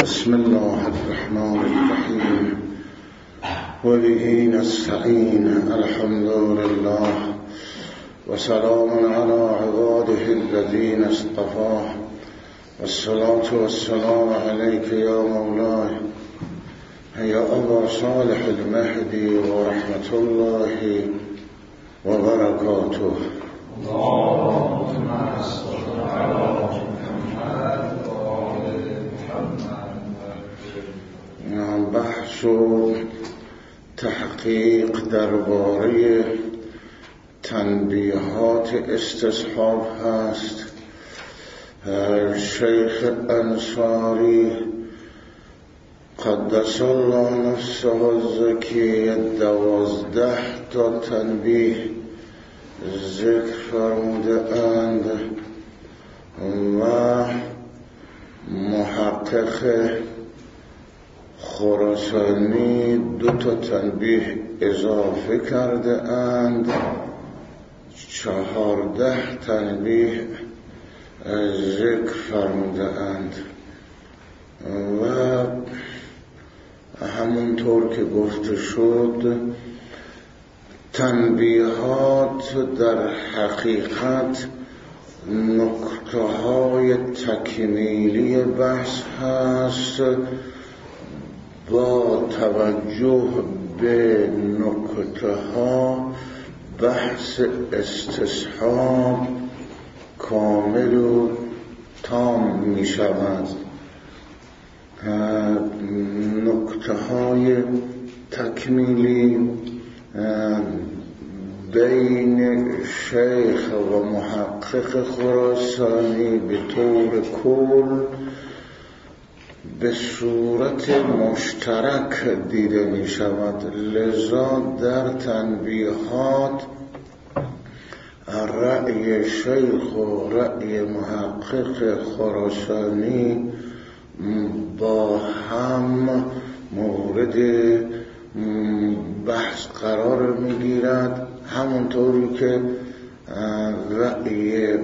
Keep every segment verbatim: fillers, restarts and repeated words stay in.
بسم الله الرحمن الرحیم و به نستعین. الحمد لله و سلام علی عباده الذین اصطفى والصلاة والسلام علیک یا مولاي یا ابا صالح المهدی و رحمت الله و برکاته. اللهم صل علی محمد و آل محمد. بحث و تحقیق درباره تنبیهات استصحاب هست. شیخ انصاری قدس الله نفسه الزکی دوازده تا تنبیه ذکر فرموده اند و محقق خراسانی دو تا تنبیه اضافه کرده اند، چهارده تنبیه ذکر فرموده اند و همونطور که گفته شد تنبیهات در حقیقت نکته های تکمیلی بحث هست. با توجه به نکته ها بحث استصحاب کامل و تام می شود. نکته های تکمیلی بین شیخ و محقق خراسانی به طور کل به صورت مشترک دیده می شود، لذا در تنبیهات رأی شیخ و رأی محقق خراسانی با هم مورد بحث قرار می گیرد، همونطوری که رأی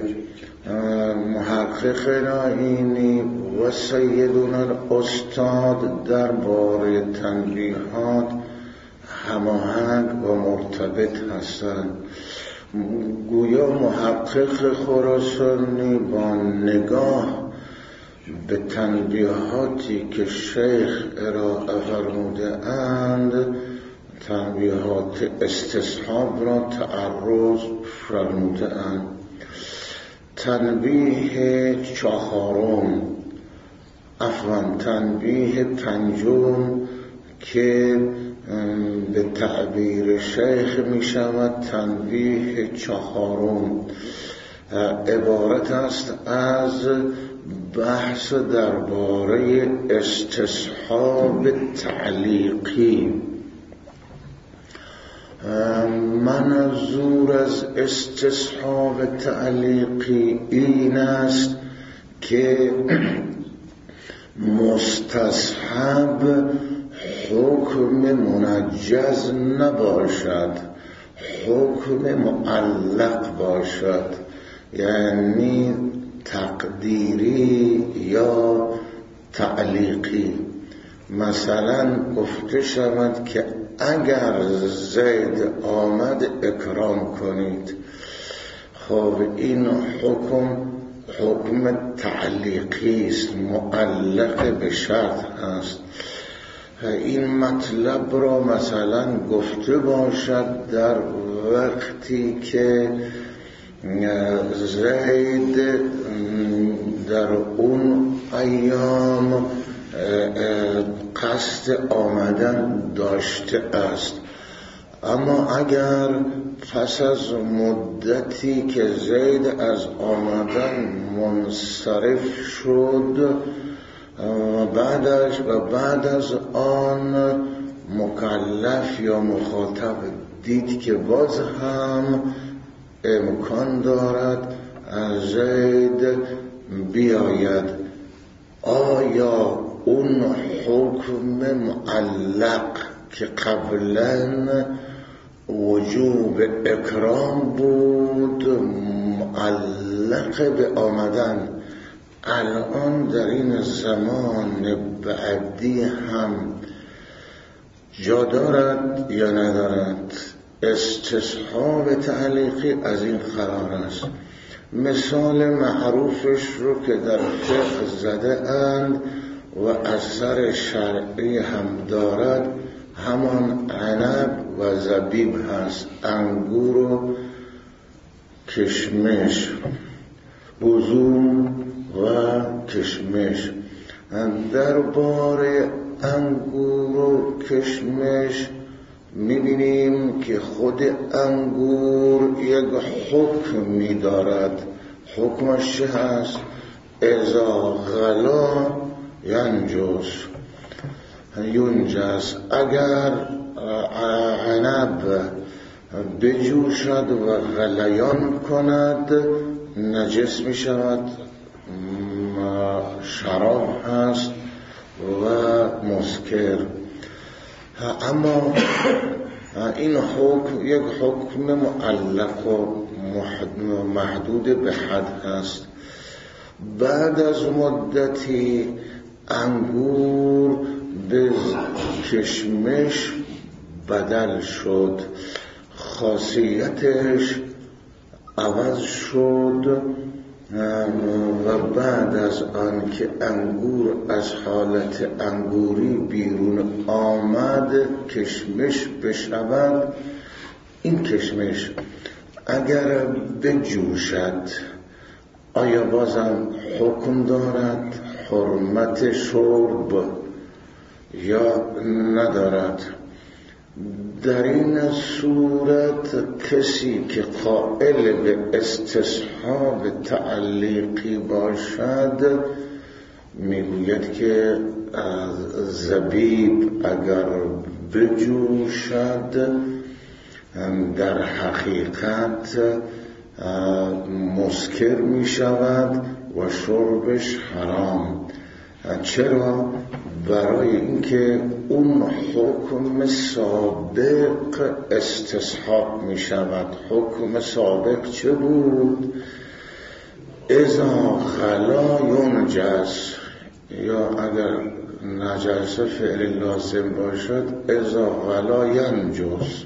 محقق نائینی و سیدنا الاستاد درباره تنبیهات هماهنگ و مرتبط هستند. گویا محقق خراسانی با نگاه به تنبیهاتی که شیخ ارائه فرموده اند تنبیهات استصحاب را تعرض فرموده اند. تنبیه چهارم افغان تنبیه پنجم که به تعبیر شیخ می شود تنبیه چهارم عبارت است از بحث درباره استصحاب تعلیقی. منظور از استصحاب تعلیقی این است که مستصحب حکم منجز نباشد، حکم معلق باشد، یعنی تقدیری یا تعلیقی. مثلا گفته شود که اگر زید آمد اکرام کنید. خب این حکم حکم تعلیقی است، معلق به شرط است. این مطلب را مثلا گفته باشد در وقتی که زید در اون ایام قصد آمدن داشته است، اما اگر پس از مدتی که زید از آمدن منصرف شد و بعدش و بعد از آن مکلف یا مخاطب دید که باز هم امکان دارد زید بیاید، آیا اون حکم معلق که قبلا وجوب اکرام بود معلق به آمدن الان در این زمان بعدی هم جا دارد یا ندارد؟ استصحاب تعلیقی از این قرار است. مثال معروفش رو که در فقه زده اند و اثر شرعی هم دارد همان عنب و زبیب هست، انگور و کشمش، بزوم و کشمش. درباره انگور و کشمش میبینیم که خود انگور یک حکمی دارد. حکمش چه هست؟ اذا غلا ینجس ینجس، اگر عنب بجوشد و غلیان کند نجس می شود، شراب هست و مسکر. اما این حکم یک حکم معلق و محدود به حد هست. بعد از مدتی انگور به کشمش بدل شد، خاصیتش عوض شد و بعد از آن که انگور از حالت انگوری بیرون آمد کشمش بشود، این کشمش اگر بجوشد آیا بازم حکم دارد حرمت شرب یا ندارد؟ در این صورت کسی که قائل به استصحاب تعلیقی باشد میگوید که زبیب اگر بجوشد در حقیقت مسکر می شود و شربش حرام. چرا؟ برای اینکه اون حکم سابق استصحاب می شود. حکم سابق چه بود؟ اذا غلا ینجس، یا اگر نجاسه فعل لازم باشد اذا غلا ینجس،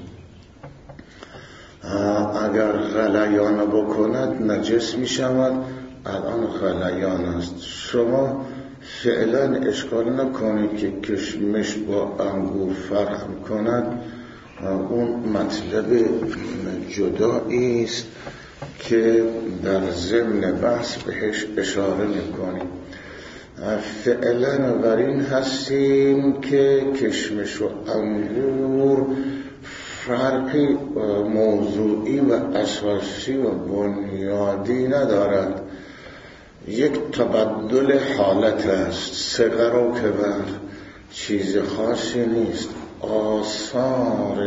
اگر غلیان بکند نجس می شود. الان غلیان است. شما فعلا اشکال نکنید که کشمش با انگور فرق کند، اون مطلب جدایی است که در ضمن بحث بهش اشاره میکنیم. فعلا بر این هستیم که کشمش و انگور فرقی موضوعی و اساسی و بنیادی ندارد، یک تبدل حالت است، صغر و کبر، چیز خاصی نیست. آثار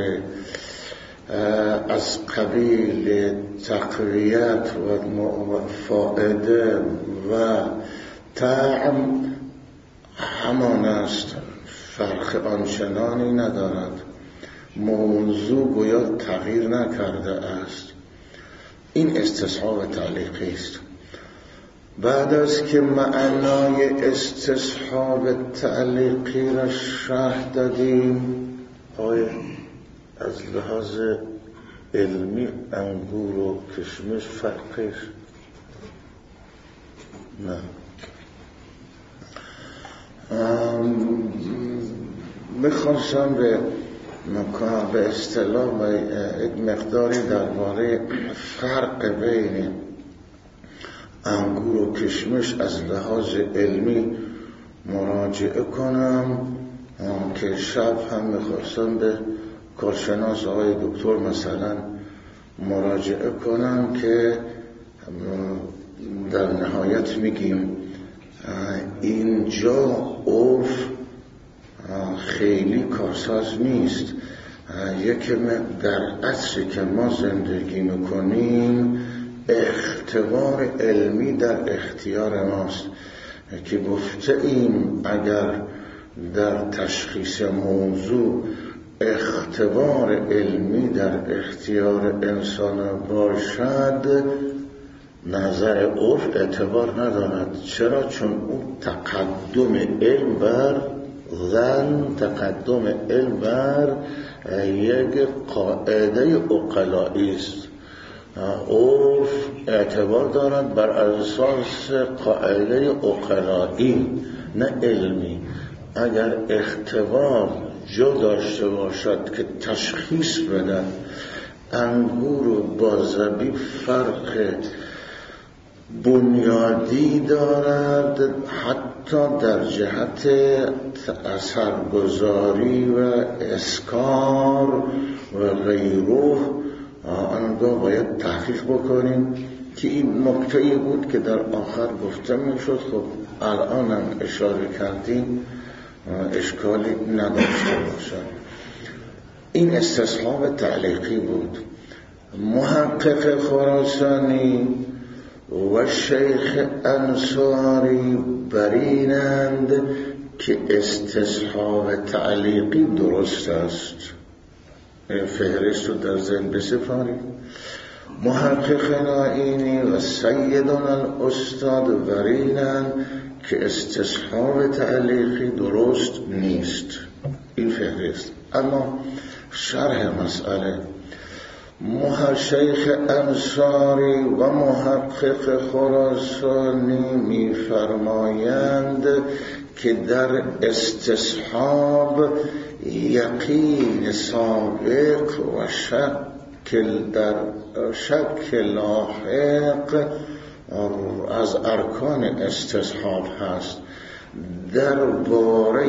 از قبیل تقویت و فائده و طعم همان است، فرق آنچنانی ندارد. موضوع گویا تغییر نکرده است. این استصحاب تعلیقی است. بعد از که معنای استصحاب تعلیقی را شرح دادیم، آیا از لحاظ علمی انگور و کشمش فرقش؟ نه. میخواستم به به اصطلاح یک مقداری درباره فرق بین انگور و کشمش از لحاظ علمی مراجعه کنم که شب هم میخواستم به کارشناس آقای دکتر مثلا مراجعه کنم که در نهایت میگیم اینجا عرف خیلی کارساز نیست. یکی در عصری که ما زندگی میکنیم اختبار علمی در اختیار ماست که گفته ایم اگر در تشخیص موضوع اختبار علمی در اختیار انسان باشد نظر عرف اعتبار ندارد. چرا؟ چون اون تقدم علم بر ظن، تقدم علم بر یک قاعده عقلایی است. عرف اعتبار دارد بر اساس قاعده عقلایی نه علمی. اگر اختبار جو داشته باشد که تشخیص بدن انگور و با زبیب فرق بنیادی دارد، حتی در جهت اثرگذاری و اسکار و غیره، آنگاه باید تحقیق بکنیم که این نکته‌ای بود که در آخر گفته میشد. خب الان هم اشاره کردیم، اشکالی نداشته باشد. این استصحاب تعلیقی بود. محقق خراسانی و شیخ انصاری برینند که استصحاب تعلیقی درست است. فهرست رو در ذهن بسپاریم. محقق نائینی و سیدنا الاستاد برینند که استصحاب تعلیقی درست نیست. این فهرست. اما شرح مسئله، شیخ انصاری و محقق خراسانی می‌فرمایند که در استصحاب یقین سابق و شک در شک لاحق از ارکان استصحاب هست. در باره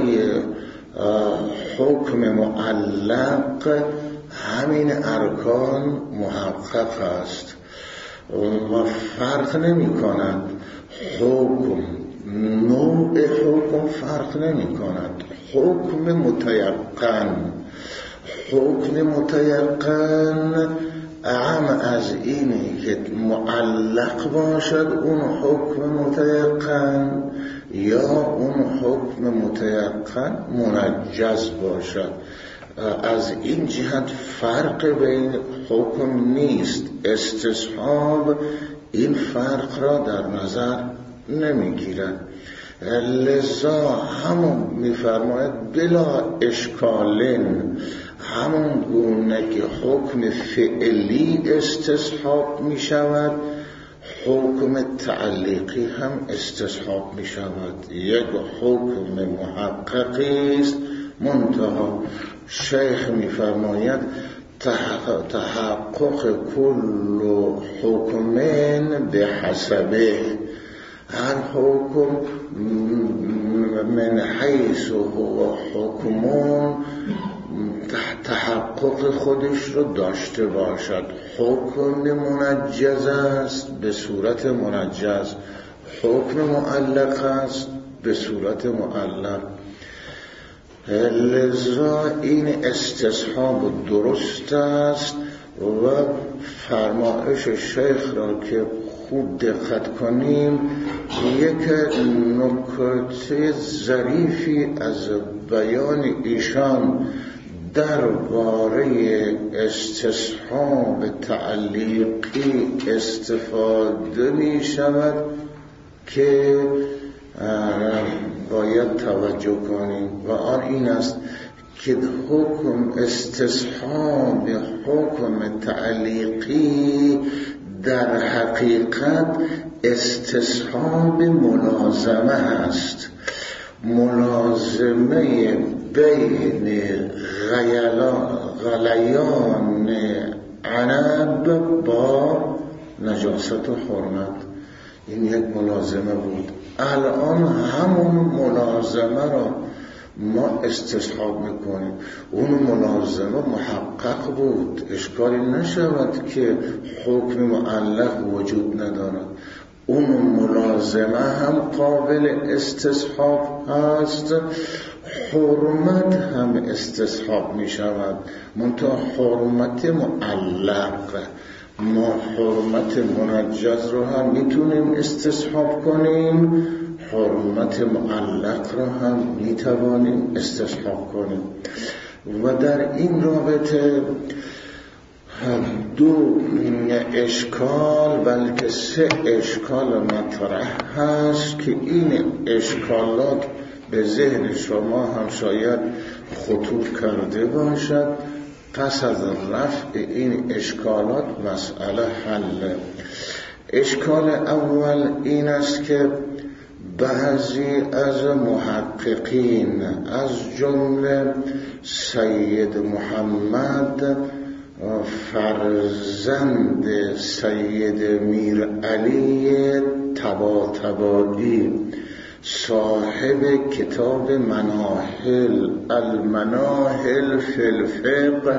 حکم معلق همین ارکان محقق است و فرق نمی کند. حکم، نوع حکم فرق نمی کند. حکم متیقن، حکم متیقن اعم از اینه که معلق باشد اون حکم متیقن، یا اون حکم متیقن منجز باشد. از این جهت فرق بین حکم نیست. استصحاب این فرق را در نظر نمیگیرد. لذا همون میفرماید بلا اشکالن، همون گونه که حکم فعلی استصحاب می شود حکم تعلیقی هم استصحاب می شود. یک حکم محققی است. منتها شیخ می فرماید تحقق کل حکمین به حسبه، هر حکم من حیث هو حکمون تحقق خودش رو داشته باشد. حکم منجز است به صورت منجز، حکم معلق است به صورت معلق. لذا این استصحاب درست است و فرمایش شیخ را که خوب دقت کنیم یک نکته ظریفی از بیان ایشان درباره استصحاب تعلیقی استفاده می شود که باید توجه کنیم و آن این است که حکم استصحاب حکم تعلیقی در حقیقت استصحاب ملازمه است. ملازمه بین غلیان عنب با نجاست و حرمت، این یک ملازمه بود. الان همون ملازمه را ما استصحاب میکنیم. اون ملازمه محقق بود، اشکالی نشود که حکم معلق وجود ندارد. اون ملازمه هم قابل استصحاب هست، حرمت هم استصحاب می شود، منتها حرمت معلق. ما حرمت منجز رو هم میتونیم استصحاب کنیم، حرمت معلق رو هم میتوانیم استصحاب کنیم. و در این رابطه دو اشکال بلکه سه اشکال مطرح هست که این اشکالات به ذهن شما هم شاید خطور کرده باشد. پس از رفع این اشکالات مسئله حل. اشکال اول این است که بعضی از محققین از جمله سید محمد فرزند سید میر علی طباطبایی صاحب کتاب مناهل المناهل فی الفقه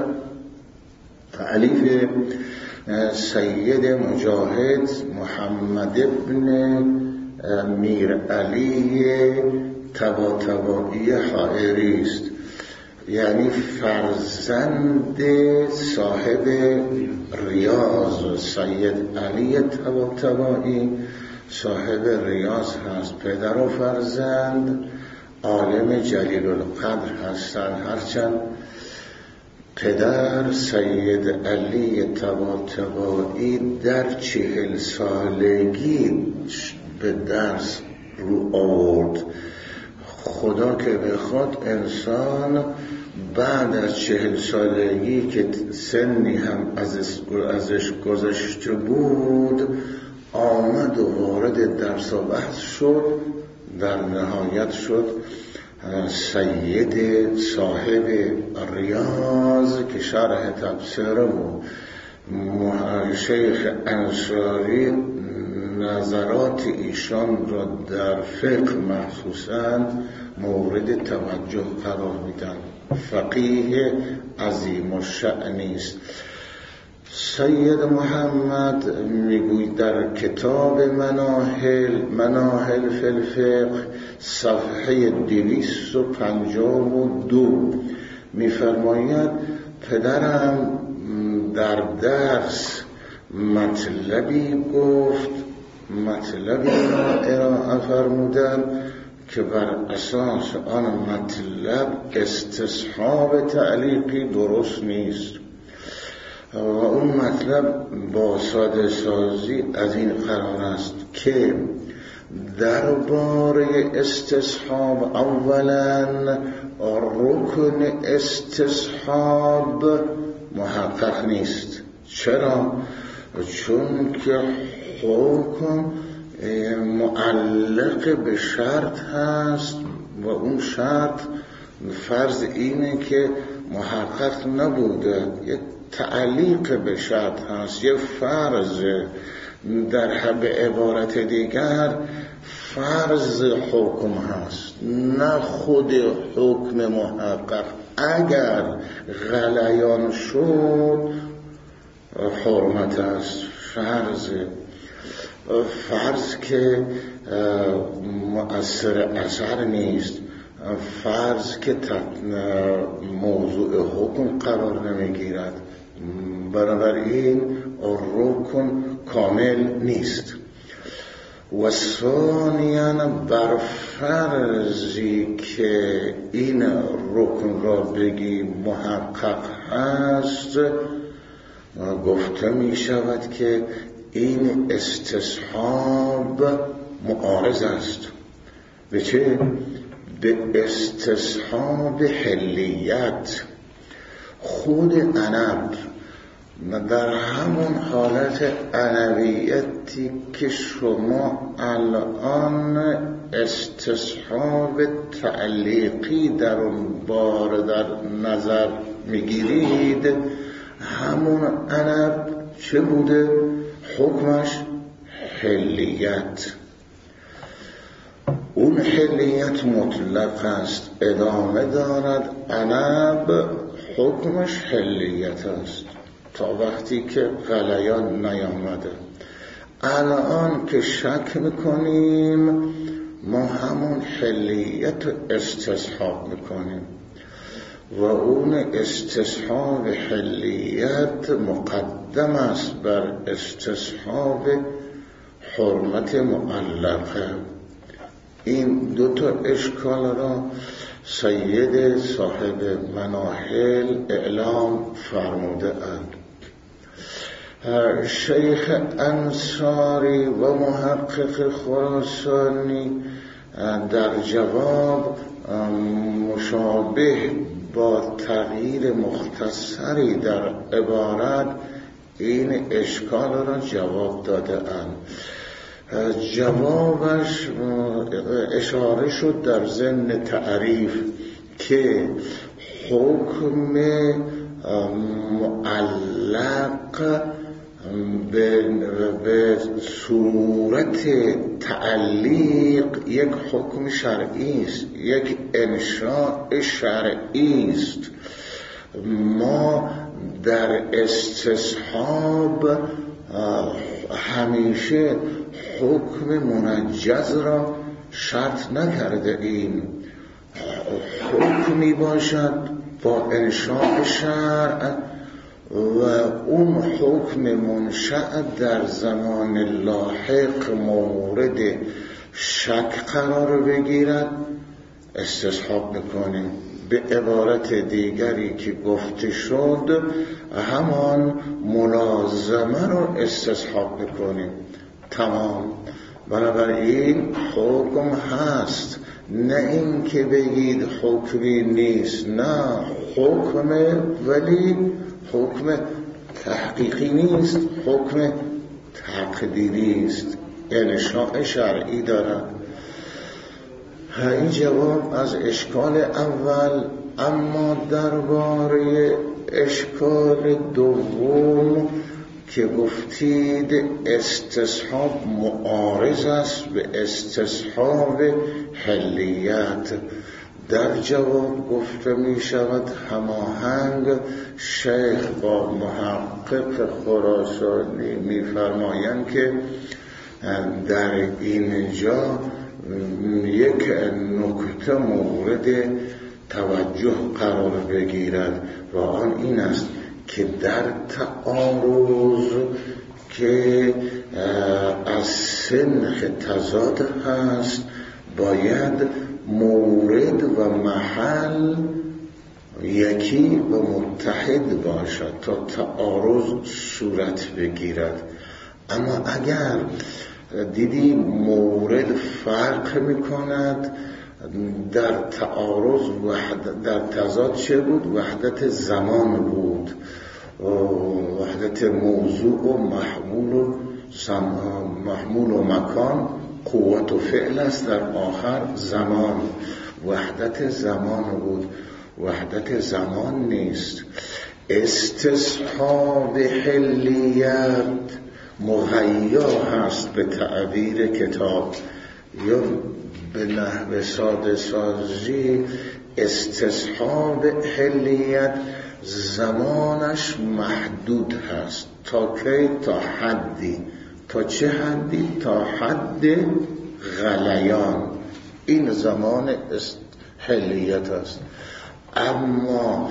تألیف سید مجاهد محمد ابن میر علی طباطبایی حائری است، یعنی فرزند صاحب ریاض سید علی طباطبایی صاحب ریاض هست. پدر و فرزند عالم جلیل القدر هستند، هرچند پدر سید علی طباطبایی در چهل سالگی به درس رو آورد. خدا که بخواد انسان بعد از چهل سالگی که سنی هم ازش گذشته بود آمد و وارد درس و بحث شد، در نهایت شد سید صاحب ریاض که شرح تفسیر و شیخ انصاری نظرات ایشان را در فقه مخصوصاً مورد توجه قرار میدن. فقیه عظیم الشأنی است. سید محمد میگوید در کتاب مناهل مناهل فی الفقه صفحه دویست و پنجاه و دو میفرماید پدرم در درس مطلبی گفت، مطلبی را ارائه فرمودن که بر اساس آن مطلب استصحاب تعلیقی درست نیست و اون مطلب با ساده سازی از این قرار است که درباره استصحاب اولا رکن استصحاب محقق نیست. چرا؟ چون که حکم معلق به شرط هست و اون شرط فرض اینه که محقق نبوده، یه تعلیق به شرط هست، یه فرض. در به عبارت دیگر فرض حکم هست نه خود حکم محقق. اگر غلیان شد حرمت است. فرض فرض که مؤثر اثر نیست، فرض که موضوع حکم قرار نمیگیرد، بنابراین رکن کامل نیست. و ثانیاً بر فرضی که این رکن را بگی محقق هست گفته می شود که این استصحاب معارض است. به چه؟ به استصحاب حلیت. خود عنب در همون حالت عنبیتی که شما الان استصحاب تعلیقی در اون بار در نظر میگیرید، همون عنب چه بوده؟ حکمش حلیت. اون حلیت مطلق است، ادامه دارد. عنب حکمش حلیت است تا وقتی که غلیان نیامده. الان که شک میکنیم ما همون حلیت استصحاب میکنیم و اون استصحاب حلیت مقدم است بر استصحاب حرمت معلقه. این دو تا اشکال را سید صاحب مناهل اعلام فرموده اند. شیخ انصاری و محقق خراسانی در جواب مشابه با تغییر مختصری در عبارت این اشکال را جواب داده اند. جوابش اشاره شد در ضمن تعریف که حکم معلق به, به صورت تعلیق یک حکم شرعی است، یک انشاء شرعی است. ما در استصحاب همیشه حکم منجز را شرط نکرده ایم. حکمی باشد با انشاء شرع و اون حکم منشأ در زمان لاحق مورد شک قرار بگیرد، استصحاب میکنیم. به عبارت دیگری که گفته شد همان ملازمه رو استصحاب میکنیم. تمام. بنابراین حکم هست، نه این که بگید حکمی نیست، نه حکم، ولی حکم تحقیقی نیست، حکم تقدیری است، انشاء شرعی دارد. این جواب از اشکال اول. اما درباره اشکال دوم که گفتید استصحاب معارض است به استصحاب حلیت، در جواب گفته می شود هماهنگ شیخ با محقق خراسانی می فرمایند که در اینجا یک نکته مورد توجه قرار بگیرد و آن این است که در تعارض که از سنخ تضاد هست باید مورد و محل یکی و متحد باشد تا تعارض صورت بگیرد. اما اگر دیدی مورد فرق میکند، در تعارض وحدت، در تضاد چه بود؟ وحدت زمان بود، وحدت موضوع و محمول و محمول و مکان، قوت و فعل است، در آخر زمان، وحدت زمان بود، وحدت زمان نیست. استصحاب حلیت مغیا هست به تعبیر کتاب، یا به نحو ساده سازی استصحاب حلیت زمانش محدود هست. تا کی؟ تا حدی. تا چه حدی؟ تا حد غلیان. این زمان حلیت است. اما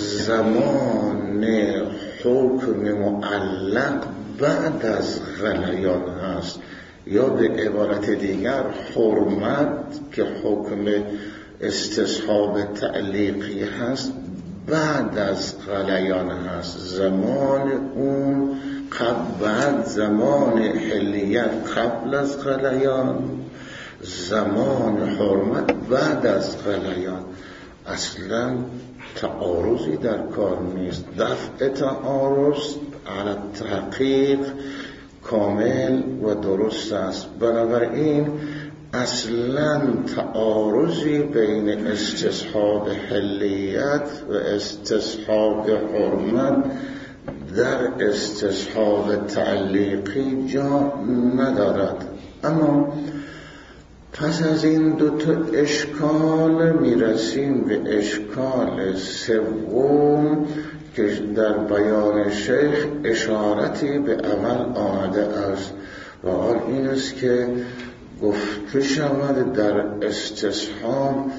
زمان حکم معلق بعد از غلیان هست، یا به عبارت دیگر حرمت که حکم استصحاب تعلیقی هست بعد از غلیان هست. زمان اون قبل، بعد زمان حلیت قبل از غلیان، زمان حرمت بعد از غلیان. اصلا تعارضی در کار نیست. دفع تعارض علی تحقیق کامل و درست است. بنابراین اصلا تعارضی بین استصحاب حلیت و استصحاب حرمت در استصحاب تعلیقی جا ندارد. اما پس از این دو تا اشکال میرسیم به اشکال سوم که در بیان شیخ اشارتی به عمل آمده است و آن این است که گفته شود در استصحاب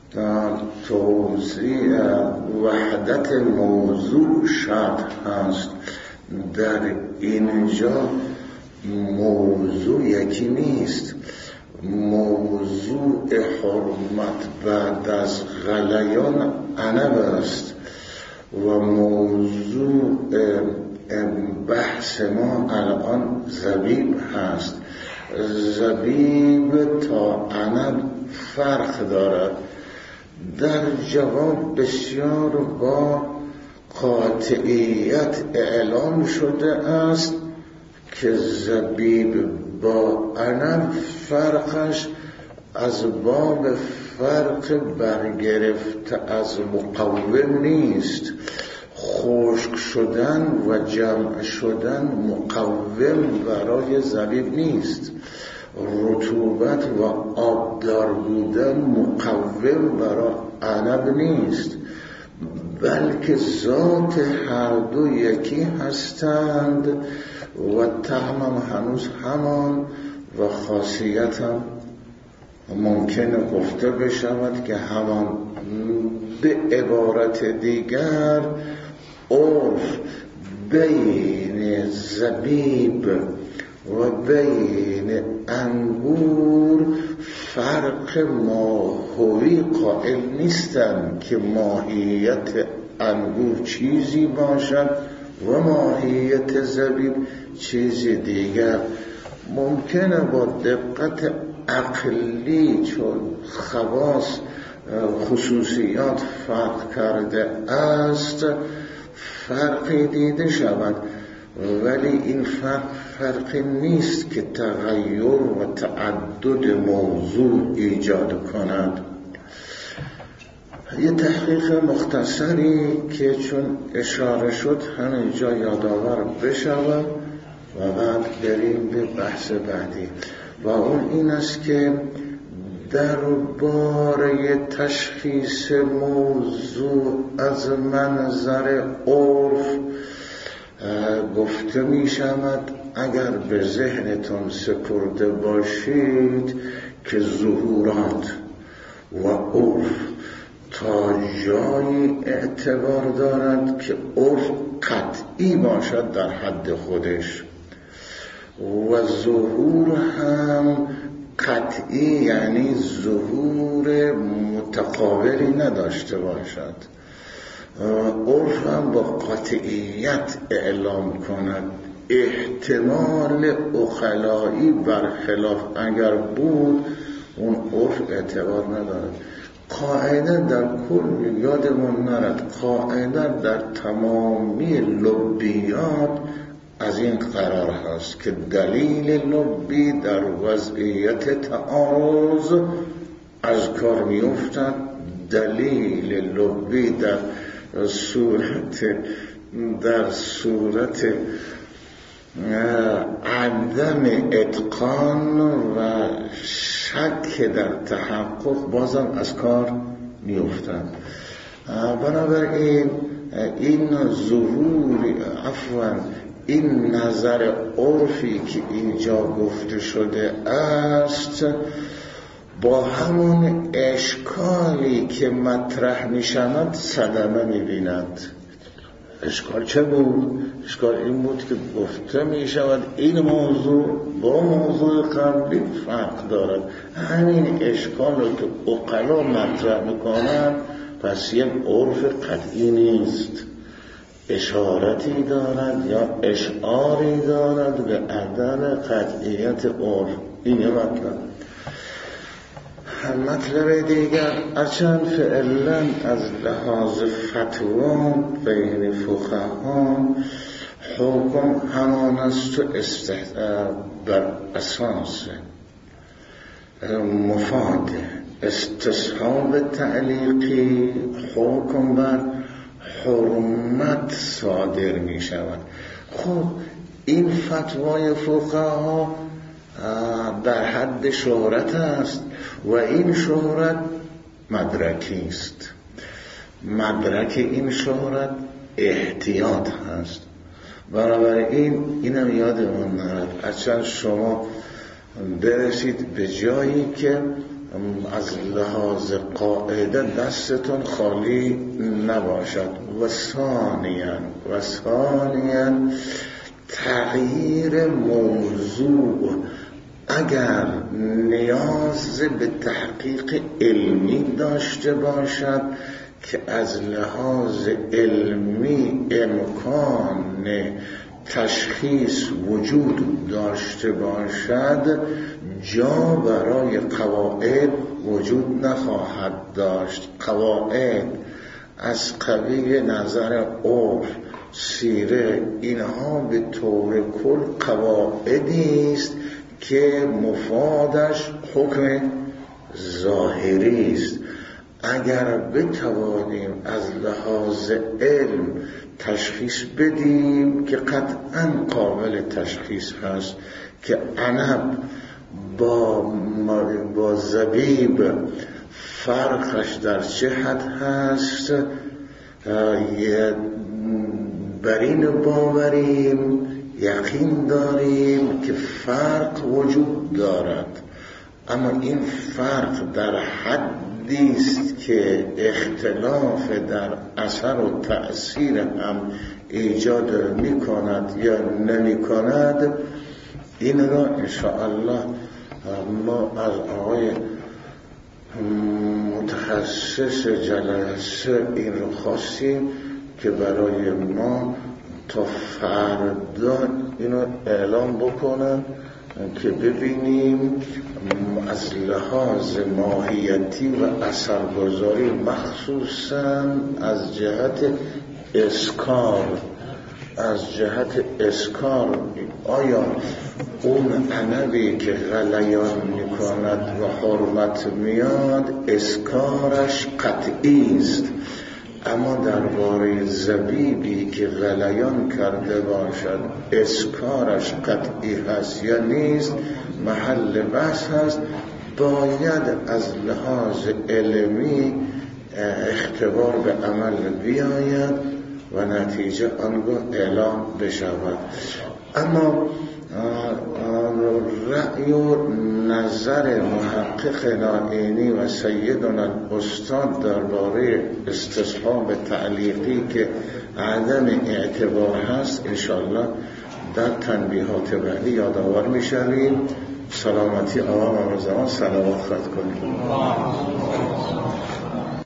توضیح وحدت موضوع شرط هست. در اینجا موضوع یکی نیست. موضوع حرمت بعد از غلیان عنب است و موضوع بحث ما الان زبیب هست. زبیب تا عنب فرق دارد. در جواب بسیار با قاطعیت اعلام شده است که زبیب با عنب فرقش از باب فرق برگرفته از مقوم نیست. خشک شدن و جمع شدن مقوم برای زبیب نیست. رطوبت و آبدار بودن مقوم برای عنب نیست، بلکه ذات هر دو یکی هستند و طعمم هنوز همان و خاصیتم ممکنه گفته بشود که همان. به عبارت دیگر عرف بین زبیب و بین انگور فرق ماهوی قائل نیستند که ماهیت انگور چیزی باشد و ماهیت زبیب چیزی دیگر. ممکنه با دقت عقلی چون خواص خصوصیات فرق کرده است فرقی دیده شود، ولی این فرق فرقی نیست که تغییر و تعدد موضوع ایجاد کند. یه تحقیق مختصری که چون اشاره شد همینجا یادآور بشود و بعد بریم به بحث بعدی، و اون این است که درباره تشخیص موضوع از منظر عرف گفته می شود. اگر به ذهنتون سپرده باشید که ظهورات و عرف تا جایی اعتبار دارد که عرف قطعی باشد در حد خودش و ظهور هم قطعی، یعنی ظهور متقابلی نداشته باشد. عرف هم با قطعیت اعلام کند. احتمال عقلایی برخلاف اگر بود اون عرف اعتبار ندارد. قاعده در کل یادمون نرد، قاعده در تمامی لبیات از این قرار هست که دلیل لبی در وضعیت تعارض از کار می افتد. دلیل لبی در صورت در صورت عدم اتقان و شک در تحقق بازم از کار می افتد. بنابراین این ظهور عفوا این نظر عرفی که اینجا گفته شده است با همون اشکالی که مطرح می شود صدمه می بیند. اشکال چه بود؟ اشکال این بود که گفته می شود این موضوع با موضوع قبلی فرق دارد. همین اشکال رو که عقلا مطرح می کنند پس یک عرف قطعی نیست، اشارتی دارد یا اشعاری دارد به عدم قطعیت عرف. این یه مطلب. مطلب دیگر اچند فعلا از لحاظ فتوا بین فقها حکم همان است و بر اساس مفاد استصحاب تعلیقی حکم بر حرمت صادر می شود. خب این فتوای فقها در حد شهرت است و این شهرت مدرکی است. مدرک این شهرت احتیاط هست. بنابراین اینم یادمون نرد. اصلا شما برسید به جایی که از لحاظ قاعده دستتون خالی نباشد. و ثانیاً و ثانیاً تغییر موضوع اگر نیاز به تحقیق علمی داشته باشد که از لحاظ علمی امکان تشخیص وجود داشته باشد، جا برای قواعد وجود نخواهد داشت. قواعد از قبیل نظر عرف، سیره، اینها به طور کل قواعدی است که مفادش حکم ظاهری است. اگر بتوانیم از لحاظ علم تشخیص بدیم که قطعاً قابل تشخیص هست که عنب با با زبیب فرقش در چه حد هست، بر این باوریم، یقین داریم که فرق وجود دارد، اما این فرق در حدی است که اختلاف در اثر و تأثیر هم ایجاد می کند یا نمی کند. این را انشاءالله ما از آقای متخصص جلسه این رو خواستیم که برای ما تا فردا اینو اعلام بکنن که ببینیم از لحاظ ماهیتی و اثرگذاری، مخصوصا از جهت اسکار از جهت اسکار آیا اون عنبی که غلیان میکند و حرمت میاد اسکارش قطعی است، اما درباره زبیبی که غلیان کرده باشد اسکارش قطعی هست یا نیست محل بحث هست. باید از لحاظ علمی اختبار به عمل بیاید و نتیجه آنگاه اعلام بشود. اما رأی و نظر محقق نائینی و سیدنا الاستاد درباره استصحاب تعلیقی که عدم اعتبار هست انشاءالله در تنبیهات بعدی یادآور میشویم. سلامتی عوام و زمان سلامت خط کنیم.